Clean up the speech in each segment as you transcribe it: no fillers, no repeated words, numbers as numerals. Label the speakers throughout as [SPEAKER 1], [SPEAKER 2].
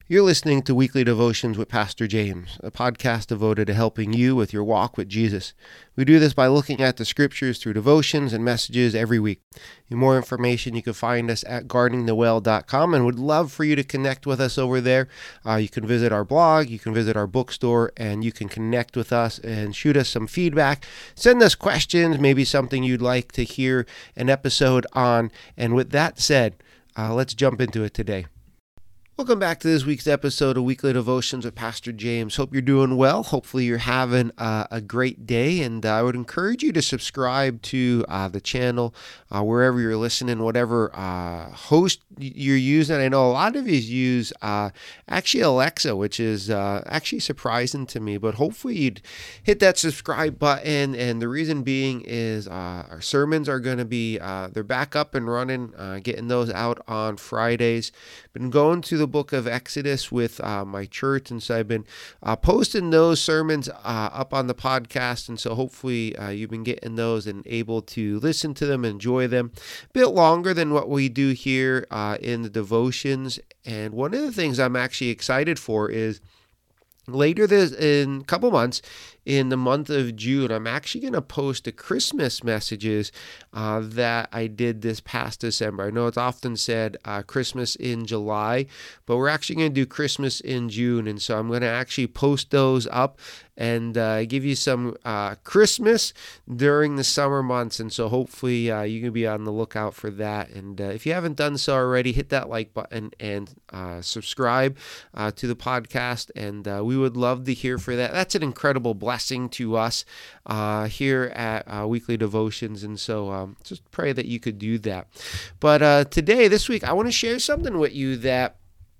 [SPEAKER 1] You're listening to Weekly Devotions with Pastor James, a podcast devoted to helping you with your walk with Jesus. We do this by looking at the scriptures through devotions and messages every week. For more information, you can find us at guardingthewell.com, and would love for you to connect with us over there. You can visit our blog, you can visit our bookstore, and you can connect with us and shoot us some feedback. Send us questions, maybe something you'd like to hear an episode on. And with that said, let's jump into it today. Welcome back to this week's episode of Weekly Devotions with Pastor James. Hope you're doing well. Hopefully you're having a great day, and I would encourage you to subscribe to the channel wherever you're listening, whatever host you're using. I know a lot of you use actually Alexa, which is actually surprising to me, but hopefully you'd hit that subscribe button. And the reason being is our sermons are going to be, they're back up and running, getting those out on Fridays. Been going to the book of Exodus with my church, and so I've been posting those sermons up on the podcast, and so hopefully you've been getting those and able to listen to them, enjoy them. A bit longer than what we do here in the devotions. And one of the things I'm actually excited for is later this in a couple months, in the month of June, I'm actually going to post the Christmas messages that I did this past December. I know it's often said Christmas in July, but we're actually going to do Christmas in June. And so I'm going to actually post those up and give you some Christmas during the summer months. And so hopefully you can be on the lookout for that. And if you haven't done so already, hit that like button and subscribe to the podcast. And we would love to hear for that. That's an incredible blessing to us here at Weekly Devotions. And so just pray that you could do that. But today, this week, I want to share something with you that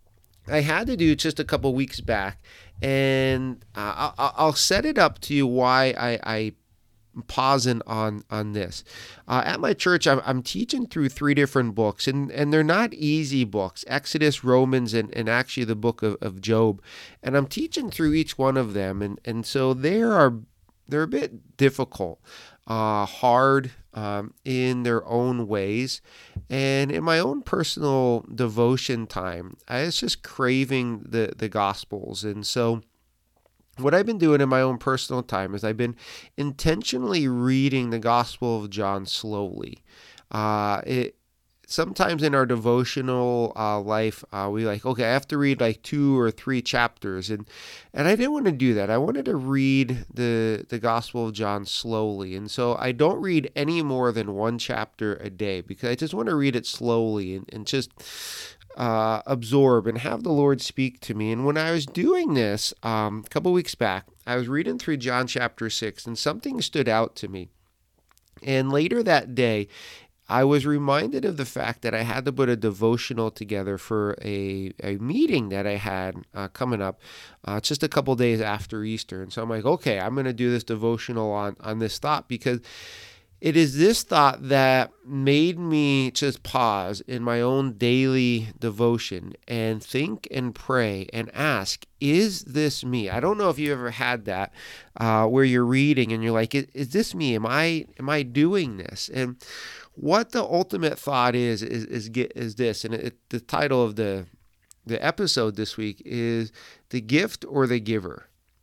[SPEAKER 1] I had to do just a couple weeks back. And I'll set it up to you why I'm pausing on this. At my church, I'm teaching through 3 different books, and they're not easy books: Exodus, Romans, and actually the book of Job. And I'm teaching through each one of them, and so they're a bit difficult, hard in their own ways. And in my own personal devotion time, I was just craving the Gospels. And so what I've been doing in my own personal time is I've been intentionally reading the Gospel of John slowly. Sometimes in our devotional life, we okay, I have to read 2 or 3 chapters. And I didn't want to do that. I wanted to read the Gospel of John slowly. And so I don't read any more than 1 chapter a day, because I just want to read it slowly and just absorb and have the Lord speak to me. And when I was doing this a couple weeks back, I was reading through John chapter 6, and something stood out to me. And later that day, I was reminded of the fact that I had to put a devotional together for a meeting that I had coming up just a couple days after Easter. And so I'm like, okay, I'm going to do this devotional on this thought, because it is this thought that made me just pause in my own daily devotion and think and pray and ask, is this me? I don't know if you ever had that where you're reading and you're like, is this me? Am I doing this? And what the ultimate thought is this, and the title of the episode this week is The Gift or the Giver.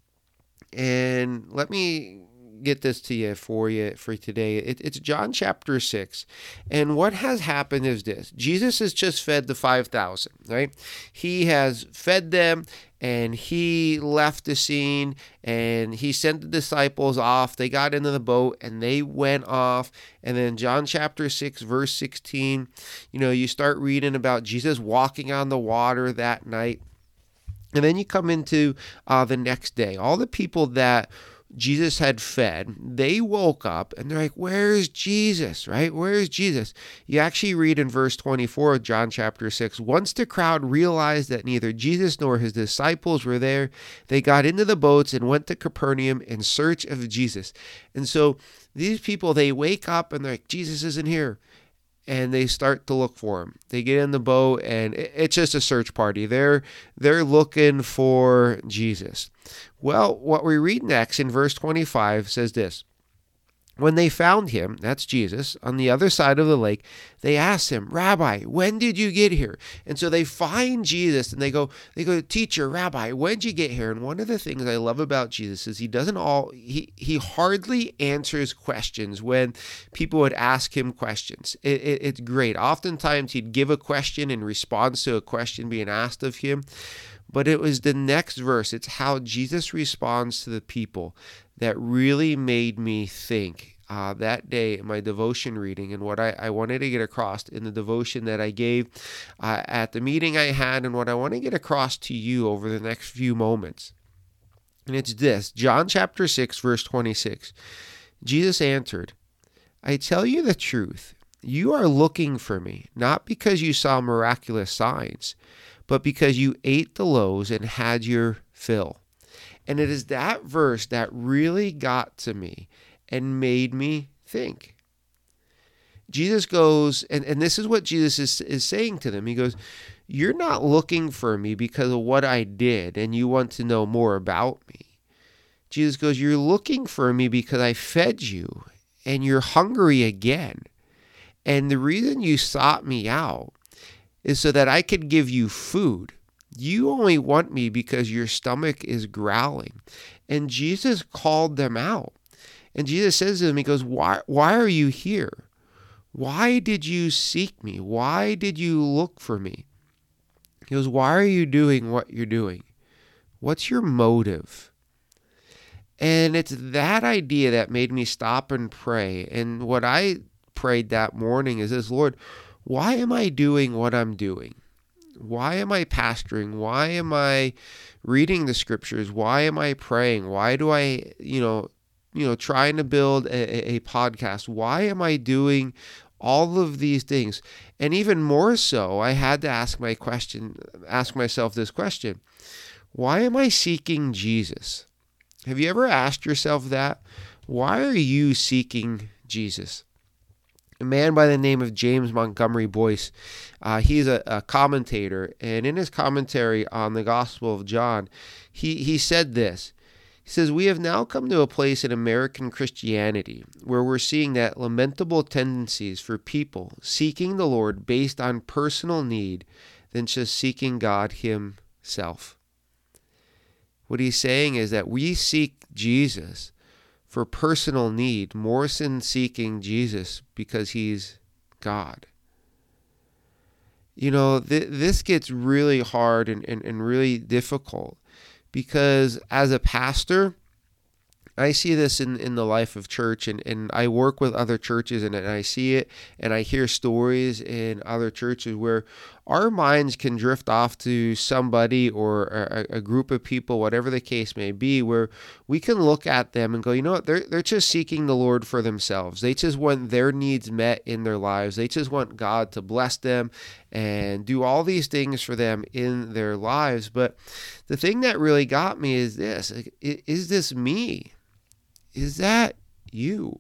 [SPEAKER 1] And let me get this to you for today. It's John chapter 6. And what has happened is this: Jesus has just fed the 5,000, right? He has fed them, and he left the scene, and he sent the disciples off. They got into the boat and they went off. And then John chapter 6, verse 16, you start reading about Jesus walking on the water that night. And then you come into the next day. All the people that Jesus had fed, they woke up and they're like, where's Jesus, right? Where's Jesus? You actually read in verse 24 of John chapter 6, once the crowd realized that neither Jesus nor his disciples were there, they got into the boats and went to Capernaum in search of Jesus. And so these people, they wake up and they're like, Jesus isn't here. And they start to look for him. They get in the boat, and it's just a search party. They're looking for Jesus. Well, what we read next in verse 25 says this: When they found him, that's Jesus, on the other side of the lake, they asked him, Rabbi, when did you get here? And so they find Jesus and they go, Teacher, Rabbi, when did you get here? And one of the things I love about Jesus is he hardly answers questions when people would ask him questions. It's great. Oftentimes he'd give a question in response to a question being asked of him. But it was the next verse. It's how Jesus responds to the people that really made me think that day in my devotion reading, and what I wanted to get across in the devotion that I gave at the meeting I had, and what I want to get across to you over the next few moments. And it's this, John chapter 6, verse 26. Jesus answered, I tell you the truth. You are looking for me, not because you saw miraculous signs, but because you ate the loaves and had your fill. And it is that verse that really got to me and made me think. Jesus goes, and this is what Jesus is saying to them. He goes, you're not looking for me because of what I did and you want to know more about me. Jesus goes, you're looking for me because I fed you and you're hungry again. And the reason you sought me out is so that I could give you food. You only want me because your stomach is growling. And Jesus called them out. And Jesus says to them, he goes, why are you here? Why did you seek me? Why did you look for me? He goes, why are you doing what you're doing? What's your motive? And it's that idea that made me stop and pray. And what I prayed that morning is this, Lord, why am I doing what I'm doing? Why am I pastoring? Why am I reading the scriptures? Why am I praying? Why do I, trying to build a podcast? Why am I doing all of these things? And even more so, I had to ask myself this question. Why am I seeking Jesus? Have you ever asked yourself that? Why are you seeking Jesus? A man by the name of James Montgomery Boyce, he's a commentator, and in his commentary on the Gospel of John, he said this. He says, we have now come to a place in American Christianity where we're seeing that lamentable tendencies for people seeking the Lord based on personal need than just seeking God himself. What he's saying is that we seek Jesus for personal need more than seeking Jesus because he's God. This gets really hard and really difficult because as a pastor, I see this in the life of church, and I work with other churches, and I see it, and I hear stories in other churches where our minds can drift off to somebody or a group of people, whatever the case may be, where we can look at them and go, you know what, they're just seeking the Lord for themselves. They just want their needs met in their lives. They just want God to bless them and do all these things for them in their lives. But the thing that really got me is this, is this me? Is that you?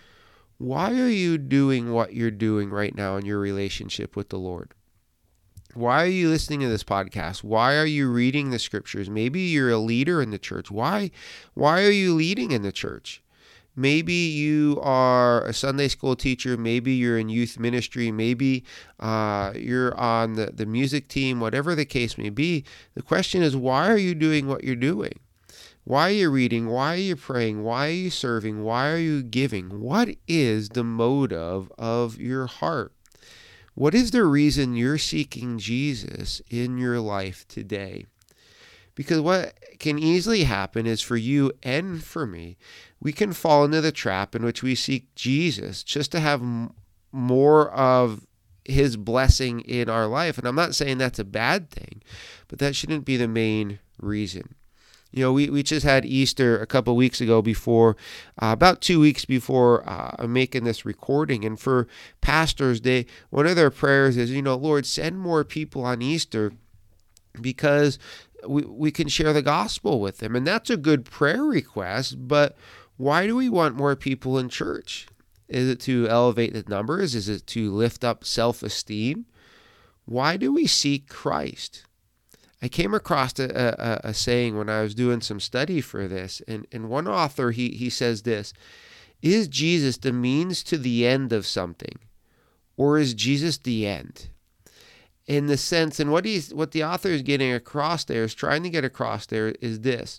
[SPEAKER 1] Why are you doing what you're doing right now in your relationship with the Lord? Why are you listening to this podcast? Why are you reading the scriptures? Maybe you're a leader in the church. Why are you leading in the church? Maybe you are a Sunday school teacher. Maybe you're in youth ministry. Maybe you're on the music team, whatever the case may be. The question is, why are you doing what you're doing? Why are you reading? Why are you praying? Why are you serving? Why are you giving? What is the motive of your heart? What is the reason you're seeking Jesus in your life today? Because what can easily happen is for you and for me, we can fall into the trap in which we seek Jesus just to have more of his blessing in our life. And I'm not saying that's a bad thing, but that shouldn't be the main reason. We just had Easter a couple weeks ago about 2 weeks before I'm making this recording. And for pastors, one of their prayers is, Lord, send more people on Easter because we can share the gospel with them. And that's a good prayer request, but why do we want more people in church? Is it to elevate the numbers? Is it to lift up self-esteem? Why do we seek Christ? I came across a saying when I was doing some study for this, and one author, he says this, Is Jesus the means to the end of something, or is Jesus the end? In the sense, and what the author is getting across there, is trying to get across there, is this.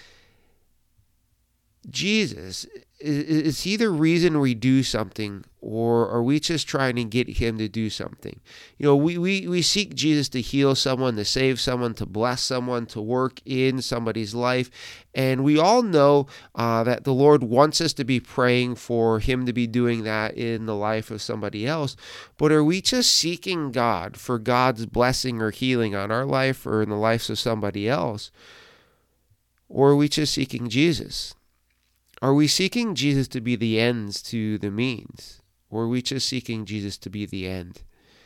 [SPEAKER 1] Jesus, is he the reason we do something, or are we just trying to get him to do something? We seek Jesus to heal someone, to save someone, to bless someone, to work in somebody's life. And we all know that the Lord wants us to be praying for him to be doing that in the life of somebody else. But are we just seeking God for God's blessing or healing on our life or in the lives of somebody else? Or are we just seeking Jesus? Are we seeking Jesus to be the ends to the means? Or are we just seeking Jesus to be the end?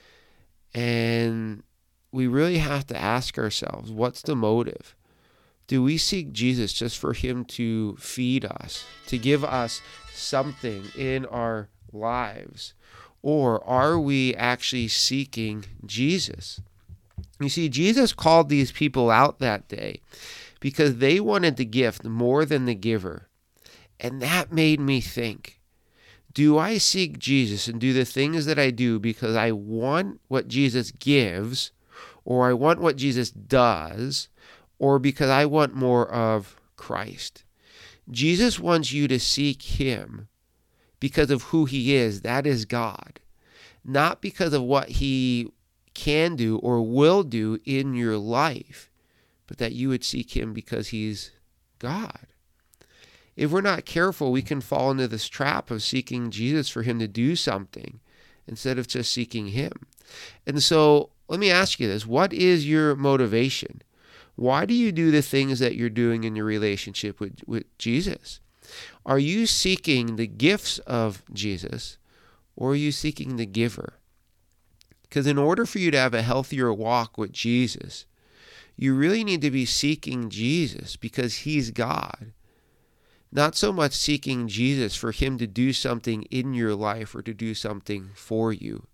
[SPEAKER 1] And we really have to ask ourselves, what's the motive? Do we seek Jesus just for him to feed us, to give us something in our lives? Or are we actually seeking Jesus? You see, Jesus called these people out that day because they wanted the gift more than the giver. And that made me think, do I seek Jesus and do the things that I do because I want what Jesus gives, or I want what Jesus does, or because I want more of Christ? Jesus wants you to seek him because of who he is, that is God, not because of what he can do or will do in your life, but that you would seek him because he's God. If we're not careful, we can fall into this trap of seeking Jesus for him to do something instead of just seeking him. And so let me ask you this. What is your motivation? Why do you do the things that you're doing in your relationship with Jesus? Are you seeking the gifts of Jesus, or are you seeking the giver? Because in order for you to have a healthier walk with Jesus, you really need to be seeking Jesus because he's God. Not so much seeking Jesus for him to do something in your life or to do something for you.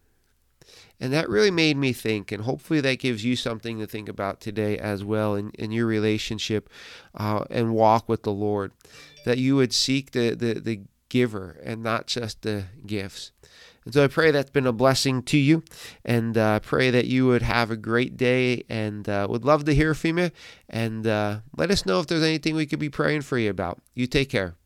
[SPEAKER 1] And that really made me think, and hopefully that gives you something to think about today as well in your relationship and walk with the Lord, that you would seek the giver and not just the gifts. And so I pray that's been a blessing to you, and pray that you would have a great day, and would love to hear from you, and let us know if there's anything we could be praying for you about. You take care.